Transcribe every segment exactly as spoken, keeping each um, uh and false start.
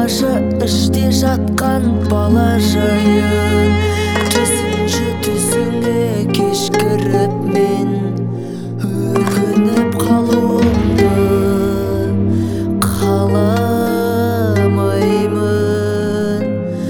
башы іште жатқан бала жайын түсінші түсіңе кешкіріп мен өкініп қалуымды қаламаймын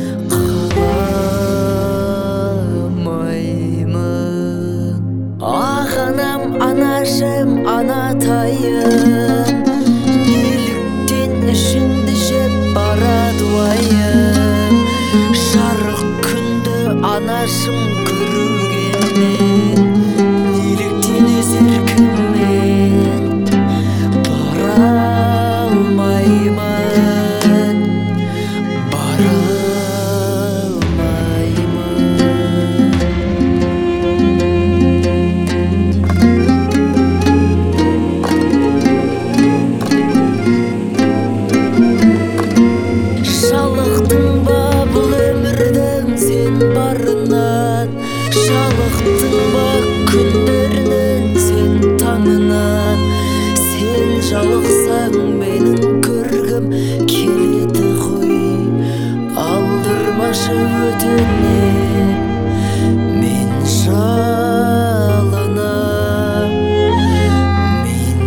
қаламаймын ақ анам анашым анатайым неліктен ішіңді жеп барады уайым жарық күнді анашым көргенмен неліктен өз еркіммен бара алмаймын бара жалықтың ба күндерінен сен таңынан сен жалықсаң менің көргім келеді ғой алдырмашы өтінем мен жалынам мен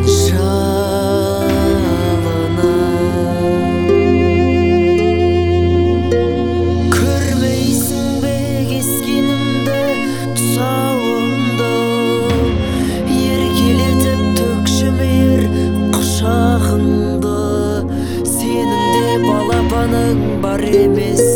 жалынам көрмейсің бе кескенімді тұсауымды еркелетіп төкші мейір құшағыңды сенің де балапаның бар емес